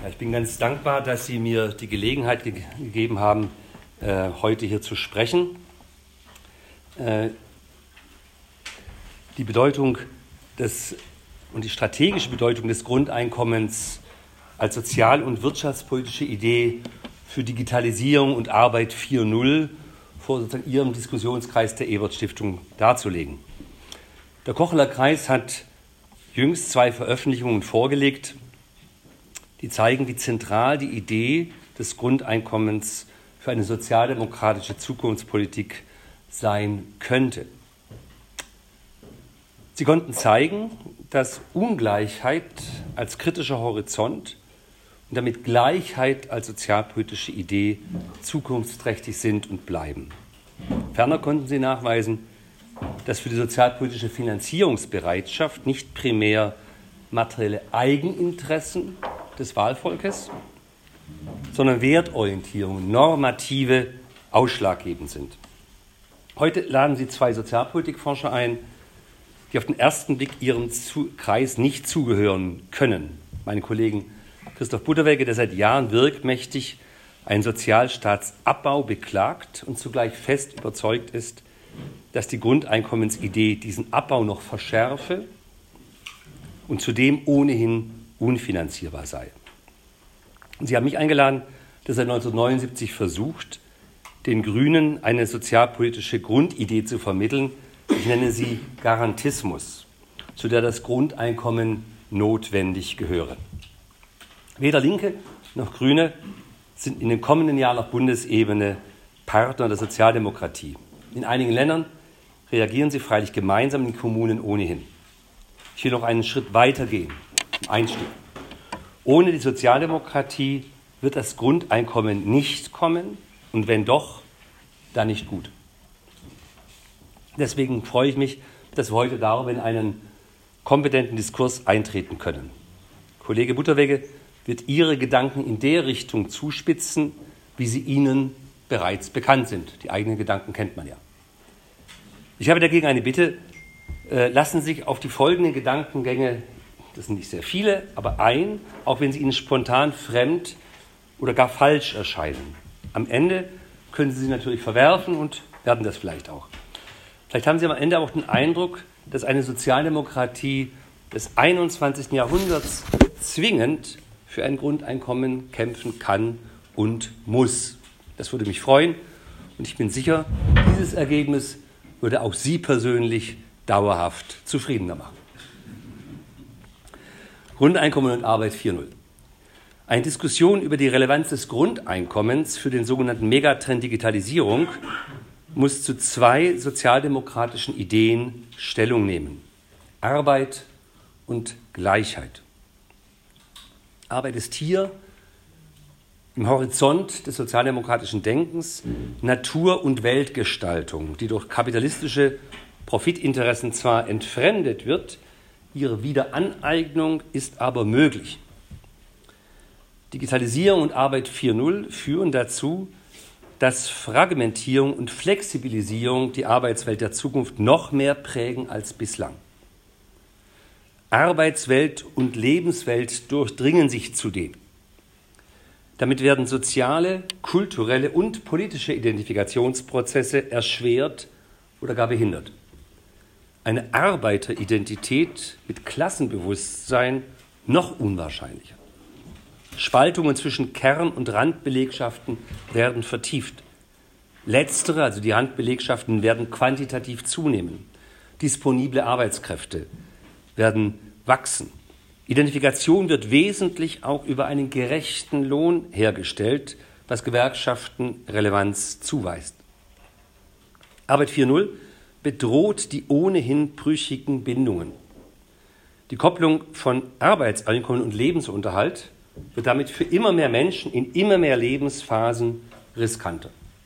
Ja, ich bin ganz dankbar, dass Sie mir die Gelegenheit gegeben haben, heute hier zu sprechen. Die Bedeutung und die strategische Bedeutung des Grundeinkommens als sozial- und wirtschaftspolitische Idee für Digitalisierung und Arbeit 4.0 vor sozusagen Ihrem Diskussionskreis der Ebert-Stiftung darzulegen. Der Kocheler Kreis hat jüngst 2 Veröffentlichungen vorgelegt, die zeigen, wie zentral die Idee des Grundeinkommens für eine sozialdemokratische Zukunftspolitik sein könnte. Sie konnten zeigen, dass Ungleichheit als kritischer Horizont und damit Gleichheit als sozialpolitische Idee zukunftsträchtig sind und bleiben. Ferner konnten sie nachweisen, dass für die sozialpolitische Finanzierungsbereitschaft nicht primär materielle Eigeninteressen des Wahlvolkes, sondern Wertorientierung, normative ausschlaggebend sind. Heute laden Sie 2 Sozialpolitikforscher ein, die auf den ersten Blick Ihrem Kreis nicht zugehören können. Meine Kollegen Christoph Butterwegge, der seit Jahren wirkmächtig einen Sozialstaatsabbau beklagt und zugleich fest überzeugt ist, dass die Grundeinkommensidee diesen Abbau noch verschärfe und zudem ohnehin unfinanzierbar sei. Und Sie haben mich eingeladen, der seit 1979 versucht, den Grünen eine sozialpolitische Grundidee zu vermitteln. Ich nenne sie Garantismus, zu der das Grundeinkommen notwendig gehöre. Weder Linke noch Grüne sind in den kommenden Jahren auf Bundesebene Partner der Sozialdemokratie. In einigen Ländern reagieren sie freilich gemeinsam in den Kommunen ohnehin. Ich will noch einen Schritt weiter gehen, im Einstieg. Ohne die Sozialdemokratie wird das Grundeinkommen nicht kommen und wenn doch, dann nicht gut. Deswegen freue ich mich, dass wir heute darüber in einen kompetenten Diskurs eintreten können. Kollege Butterwegge wird Ihre Gedanken in der Richtung zuspitzen, wie sie Ihnen bereits bekannt sind. Die eigenen Gedanken kennt man ja. Ich habe dagegen eine Bitte, lassen Sie sich auf die folgenden Gedankengänge, das sind nicht sehr viele, aber ein, auch wenn sie Ihnen spontan fremd oder gar falsch erscheinen. Am Ende können Sie sie natürlich verwerfen und werden das vielleicht auch. Vielleicht haben Sie am Ende auch den Eindruck, dass eine Sozialdemokratie des 21. Jahrhunderts zwingend für ein Grundeinkommen kämpfen kann und muss. Das würde mich freuen und ich bin sicher, dieses Ergebnis würde auch Sie persönlich dauerhaft zufriedener machen. Grundeinkommen und Arbeit 4.0. Eine Diskussion über die Relevanz des Grundeinkommens für den sogenannten Megatrend Digitalisierung muss zu 2 sozialdemokratischen Ideen Stellung nehmen: Arbeit und Gleichheit. Arbeit ist hier im Horizont des sozialdemokratischen Denkens Natur- und Weltgestaltung, die durch kapitalistische Profitinteressen zwar entfremdet wird, ihre Wiederaneignung ist aber möglich. Digitalisierung und Arbeit 4.0 führen dazu, dass Fragmentierung und Flexibilisierung die Arbeitswelt der Zukunft noch mehr prägen als bislang. Arbeitswelt und Lebenswelt durchdringen sich zudem. Damit werden soziale, kulturelle und politische Identifikationsprozesse erschwert oder gar behindert. Eine Arbeiteridentität mit Klassenbewusstsein noch unwahrscheinlicher. Spaltungen zwischen Kern- und Randbelegschaften werden vertieft. Letztere, also die Randbelegschaften, werden quantitativ zunehmen. Disponible Arbeitskräfte werden wachsen. Identifikation wird wesentlich auch über einen gerechten Lohn hergestellt, was Gewerkschaften Relevanz zuweist. Arbeit 4.0 bedroht die ohnehin brüchigen Bindungen. Die Kopplung von Arbeitseinkommen und Lebensunterhalt wird damit für immer mehr Menschen in immer mehr Lebensphasen riskanter.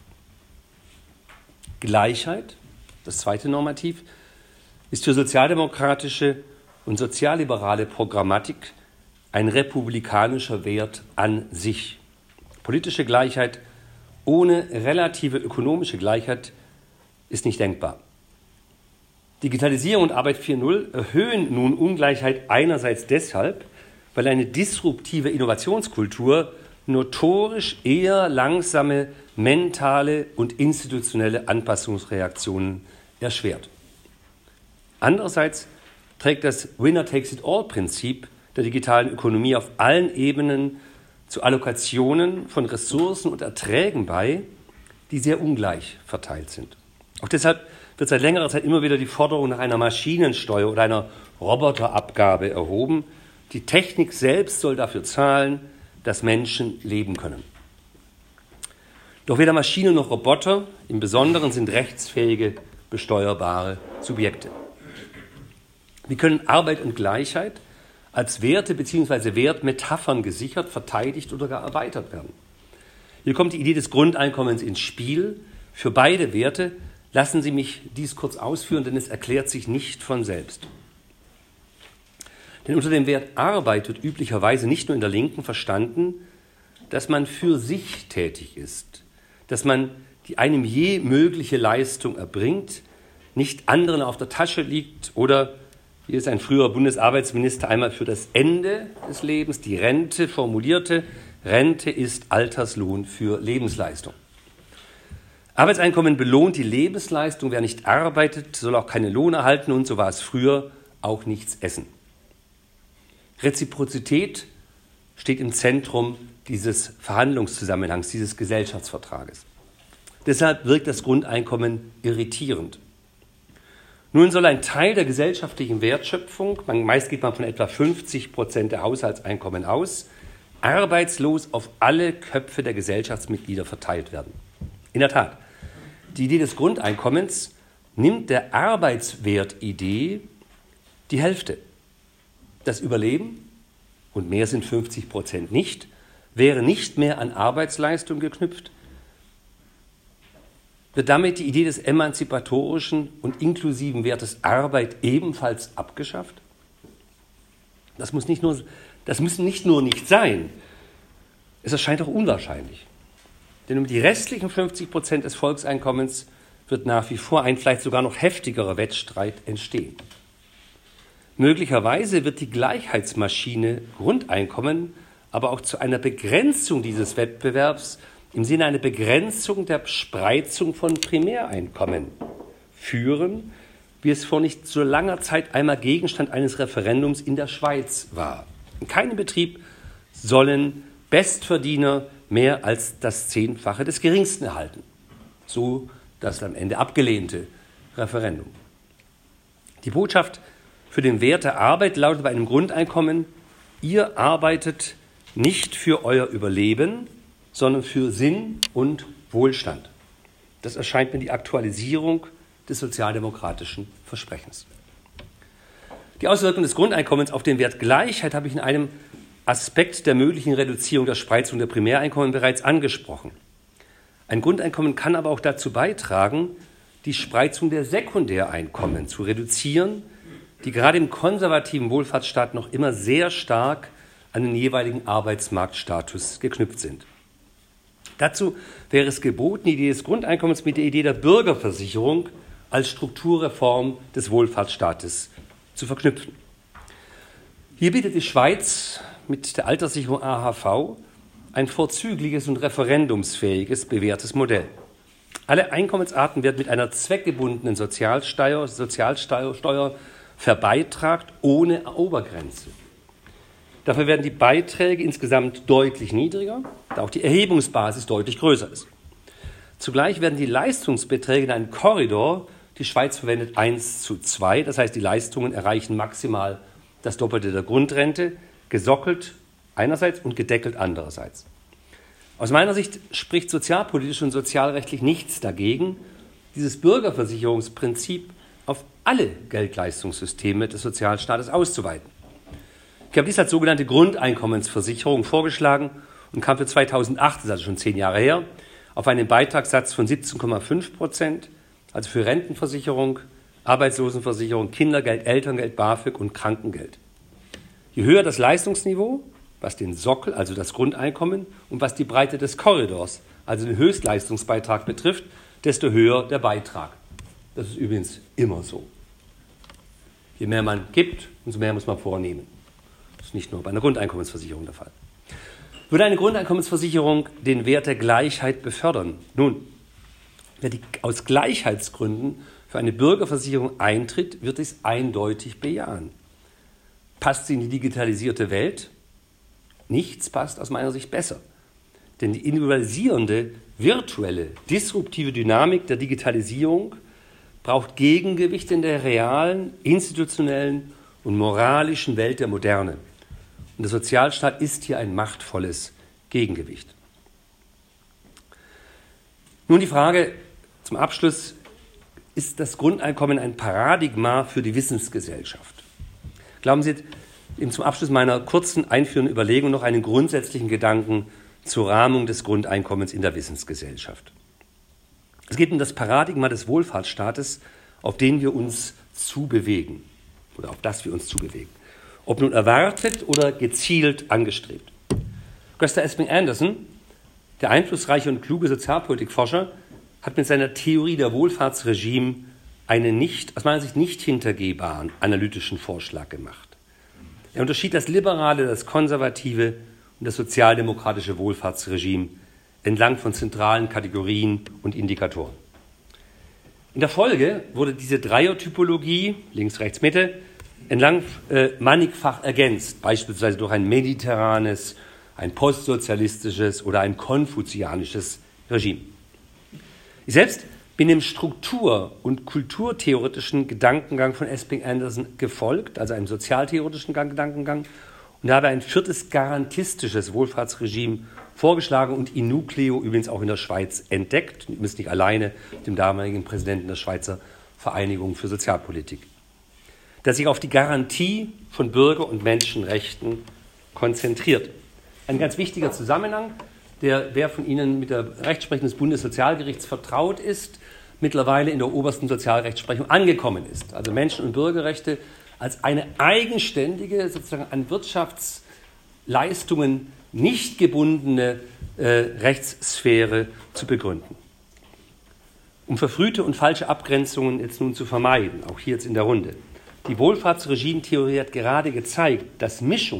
Gleichheit, das zweite Normativ, ist für sozialdemokratische und sozialliberale Programmatik ein republikanischer Wert an sich. Politische Gleichheit ohne relative ökonomische Gleichheit ist nicht denkbar. Digitalisierung und Arbeit 4.0 erhöhen nun Ungleichheit einerseits deshalb, weil eine disruptive Innovationskultur notorisch eher langsame mentale und institutionelle Anpassungsreaktionen erschwert. Andererseits trägt das Winner-takes-it-all-Prinzip der digitalen Ökonomie auf allen Ebenen zu Allokationen von Ressourcen und Erträgen bei, die sehr ungleich verteilt sind. Auch deshalb wird seit längerer Zeit immer wieder die Forderung nach einer Maschinensteuer oder einer Roboterabgabe erhoben. Die Technik selbst soll dafür zahlen, dass Menschen leben können. Doch weder Maschinen noch Roboter im Besonderen sind rechtsfähige, besteuerbare Subjekte. Wie können Arbeit und Gleichheit als Werte bzw. Wertmetaphern gesichert, verteidigt oder gar erweitert werden? Hier kommt die Idee des Grundeinkommens ins Spiel. Für beide Werte lassen Sie mich dies kurz ausführen, denn es erklärt sich nicht von selbst. Denn unter dem Wert Arbeit wird üblicherweise nicht nur in der Linken verstanden, dass man für sich tätig ist, dass man die einem je mögliche Leistung erbringt, nicht anderen auf der Tasche liegt oder, wie es ein früherer Bundesarbeitsminister einmal für das Ende des Lebens, die Rente formulierte, Rente ist Alterslohn für Lebensleistung. Arbeitseinkommen belohnt die Lebensleistung, wer nicht arbeitet, soll auch keinen Lohn erhalten und so war es früher, auch nichts essen. Reziprozität steht im Zentrum dieses Verhandlungszusammenhangs, dieses Gesellschaftsvertrages. Deshalb wirkt das Grundeinkommen irritierend. Nun soll ein Teil der gesellschaftlichen Wertschöpfung, meist geht man von etwa 50% der Haushaltseinkommen aus, arbeitslos auf alle Köpfe der Gesellschaftsmitglieder verteilt werden. In der Tat, die Idee des Grundeinkommens nimmt der Arbeitswertidee die Hälfte. Das Überleben, und mehr sind 50% nicht, wäre nicht mehr an Arbeitsleistung geknüpft, wird damit die Idee des emanzipatorischen und inklusiven Wertes Arbeit ebenfalls abgeschafft? Das müssen nicht nur nicht sein, es erscheint auch unwahrscheinlich. Denn um die restlichen 50% des Volkseinkommens wird nach wie vor ein vielleicht sogar noch heftigerer Wettstreit entstehen. Möglicherweise wird die Gleichheitsmaschine Grundeinkommen aber auch zu einer Begrenzung dieses Wettbewerbs im Sinne einer Begrenzung der Spreizung von Primäreinkommen führen, wie es vor nicht so langer Zeit einmal Gegenstand eines Referendums in der Schweiz war. In keinem Betrieb sollen Bestverdiener mehr als das 10-fache des Geringsten erhalten. So das am Ende abgelehnte Referendum. Die Botschaft für den Wert der Arbeit lautet bei einem Grundeinkommen: Ihr arbeitet nicht für euer Überleben, sondern für Sinn und Wohlstand. Das erscheint mir die Aktualisierung des sozialdemokratischen Versprechens. Die Auswirkungen des Grundeinkommens auf den Wert Gleichheit habe ich in einem Aspekt der möglichen Reduzierung der Spreizung der Primäreinkommen bereits angesprochen. Ein Grundeinkommen kann aber auch dazu beitragen, die Spreizung der Sekundäreinkommen zu reduzieren, die gerade im konservativen Wohlfahrtsstaat noch immer sehr stark an den jeweiligen Arbeitsmarktstatus geknüpft sind. Dazu wäre es geboten, die Idee des Grundeinkommens mit der Idee der Bürgerversicherung als Strukturreform des Wohlfahrtsstaates zu verknüpfen. Hier bietet die Schweiz mit der Alterssicherung AHV ein vorzügliches und referendumsfähiges bewährtes Modell. Alle Einkommensarten werden mit einer zweckgebundenen Sozialsteuer verbeitragt ohne Obergrenze. Dafür werden die Beiträge insgesamt deutlich niedriger, da auch die Erhebungsbasis deutlich größer ist. Zugleich werden die Leistungsbeträge in einem Korridor, die Schweiz verwendet 1:2, das heißt, die Leistungen erreichen maximal das Doppelte der Grundrente, gesockelt einerseits und gedeckelt andererseits. Aus meiner Sicht spricht sozialpolitisch und sozialrechtlich nichts dagegen, dieses Bürgerversicherungsprinzip auf alle Geldleistungssysteme des Sozialstaates auszuweiten. Ich habe dies als sogenannte Grundeinkommensversicherung vorgeschlagen und kam für 2008, das ist also schon 10 Jahre her, auf einen Beitragssatz von 17,5%, also für Rentenversicherung, Arbeitslosenversicherung, Kindergeld, Elterngeld, BAföG und Krankengeld. Je höher das Leistungsniveau, was den Sockel, also das Grundeinkommen, und was die Breite des Korridors, also den Höchstleistungsbeitrag betrifft, desto höher der Beitrag. Das ist übrigens immer so. Je mehr man gibt, umso mehr muss man vornehmen. Das ist nicht nur bei einer Grundeinkommensversicherung der Fall. Würde eine Grundeinkommensversicherung den Wert der Gleichheit befördern? Nun, wer aus Gleichheitsgründen für eine Bürgerversicherung eintritt, wird es eindeutig bejahen. Passt sie in die digitalisierte Welt? Nichts passt aus meiner Sicht besser. Denn die individualisierende, virtuelle, disruptive Dynamik der Digitalisierung braucht Gegengewicht in der realen, institutionellen und moralischen Welt der Moderne. Und der Sozialstaat ist hier ein machtvolles Gegengewicht. Nun die Frage zum Abschluss: Ist das Grundeinkommen ein Paradigma für die Wissensgesellschaft? Glauben Sie, eben zum Abschluss meiner kurzen einführenden Überlegung noch einen grundsätzlichen Gedanken zur Rahmung des Grundeinkommens in der Wissensgesellschaft. Es geht um das Paradigma des Wohlfahrtsstaates, auf den wir uns zubewegen oder auf das wir uns zubewegen. Ob nun erwartet oder gezielt angestrebt. Gösta Esping-Anderson, der einflussreiche und kluge Sozialpolitikforscher, hat mit seiner Theorie der Wohlfahrtsregime einen aus meiner Sicht nicht hintergehbaren analytischen Vorschlag gemacht. Er unterschied das liberale, das konservative und das sozialdemokratische Wohlfahrtsregime entlang von zentralen Kategorien und Indikatoren. In der Folge wurde diese Dreiertypologie, links, rechts, Mitte, entlang mannigfach ergänzt, beispielsweise durch ein mediterranes, ein postsozialistisches oder ein konfuzianisches Regime. Ich selbst bin dem Struktur- und kulturtheoretischen Gedankengang von Esping-Anderson gefolgt, also einem sozialtheoretischen Gedankengang, und habe ein viertes garantistisches Wohlfahrtsregime vorgeschlagen und in nucleo übrigens auch in der Schweiz entdeckt, übrigens nicht alleine, dem damaligen Präsidenten der Schweizer Vereinigung für Sozialpolitik, das sich auf die Garantie von Bürger- und Menschenrechten konzentriert. Ein ganz wichtiger Zusammenhang, wer von Ihnen mit der Rechtsprechung des Bundessozialgerichts vertraut ist, mittlerweile in der obersten Sozialrechtsprechung angekommen ist. Also Menschen- und Bürgerrechte als eine eigenständige, sozusagen an Wirtschaftsleistungen nicht gebundene Rechtssphäre zu begründen. Um verfrühte und falsche Abgrenzungen jetzt nun zu vermeiden, auch hier jetzt in der Runde. Die Wohlfahrtsregimetheorie hat gerade gezeigt, dass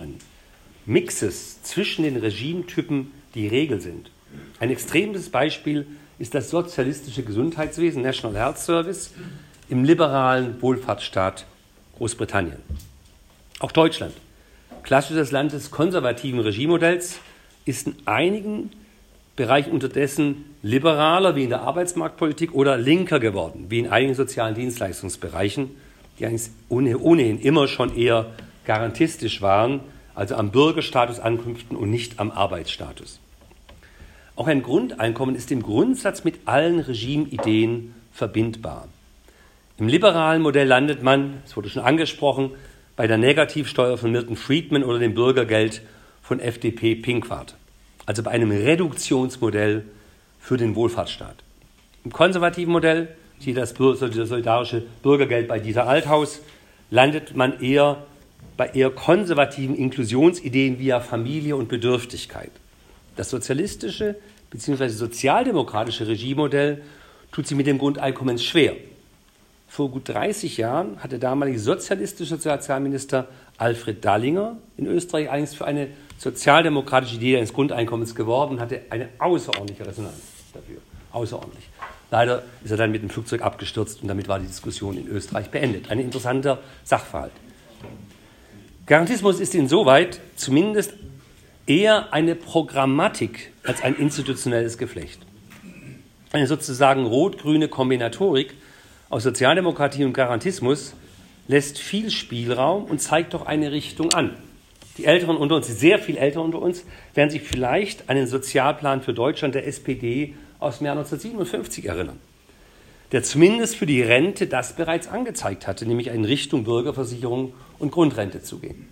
Mixes zwischen den Regimetypen die Regel sind. Ein extremes Beispiel ist das sozialistische Gesundheitswesen, National Health Service, im liberalen Wohlfahrtsstaat Großbritannien. Auch Deutschland, klassisches Land des konservativen Regimemodells, ist in einigen Bereichen unterdessen liberaler, wie in der Arbeitsmarktpolitik, oder linker geworden, wie in einigen sozialen Dienstleistungsbereichen, die eigentlich ohnehin immer schon eher garantistisch waren, also am Bürgerstatus anknüpften und nicht am Arbeitsstatus. Auch ein Grundeinkommen ist im Grundsatz mit allen Regimeideen verbindbar. Im liberalen Modell landet man, es wurde schon angesprochen, bei der Negativsteuer von Milton Friedman oder dem Bürgergeld von FDP Pinkwart, also bei einem Reduktionsmodell für den Wohlfahrtsstaat. Im konservativen Modell, siehe das solidarische Bürgergeld bei Dieter Althaus, landet man eher bei eher konservativen Inklusionsideen via Familie und Bedürftigkeit. Das sozialistische bzw. sozialdemokratische Regiemodell tut sich mit dem Grundeinkommen schwer. Vor gut 30 Jahren hat der damalige sozialistische Sozialminister Alfred Dallinger in Österreich eigentlich für eine sozialdemokratische Idee eines Grundeinkommens geworben und hatte eine außerordentliche Resonanz dafür. Außerordentlich. Leider ist er dann mit dem Flugzeug abgestürzt und damit war die Diskussion in Österreich beendet. Ein interessanter Sachverhalt. Garantismus ist insoweit zumindest eher eine Programmatik als ein institutionelles Geflecht. Eine sozusagen rot-grüne Kombinatorik aus Sozialdemokratie und Garantismus lässt viel Spielraum und zeigt doch eine Richtung an. Die Älteren unter uns, die sehr viel Älteren unter uns, werden sich vielleicht an den Sozialplan für Deutschland der SPD aus dem Jahr 1957 erinnern, der zumindest für die Rente das bereits angezeigt hatte, nämlich in Richtung Bürgerversicherung und Grundrente zu gehen.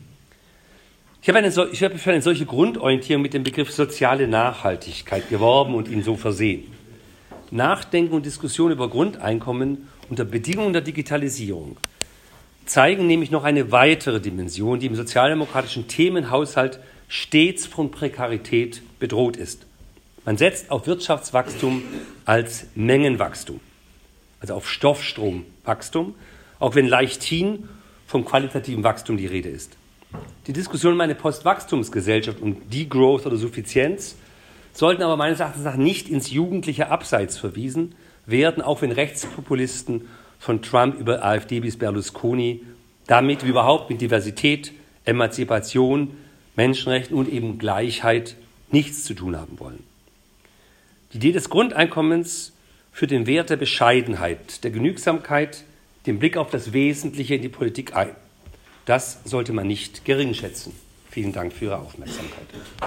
Ich habe für eine solche Grundorientierung mit dem Begriff soziale Nachhaltigkeit geworben und ihn so versehen. Nachdenken und Diskussion über Grundeinkommen unter Bedingungen der Digitalisierung zeigen nämlich noch eine weitere Dimension, die im sozialdemokratischen Themenhaushalt stets von Prekarität bedroht ist. Man setzt auf Wirtschaftswachstum als Mengenwachstum, also auf Stoffstromwachstum, auch wenn leichthin vom qualitativen Wachstum die Rede ist. Die Diskussion um eine Postwachstumsgesellschaft und Degrowth oder Suffizienz sollten aber meines Erachtens nach nicht ins jugendliche Abseits verwiesen werden, auch wenn Rechtspopulisten von Trump über AfD bis Berlusconi damit wie überhaupt mit Diversität, Emanzipation, Menschenrechten und eben Gleichheit nichts zu tun haben wollen. Die Idee des Grundeinkommens führt den Wert der Bescheidenheit, der Genügsamkeit, den Blick auf das Wesentliche in die Politik ein. Das sollte man nicht geringschätzen. Vielen Dank für Ihre Aufmerksamkeit.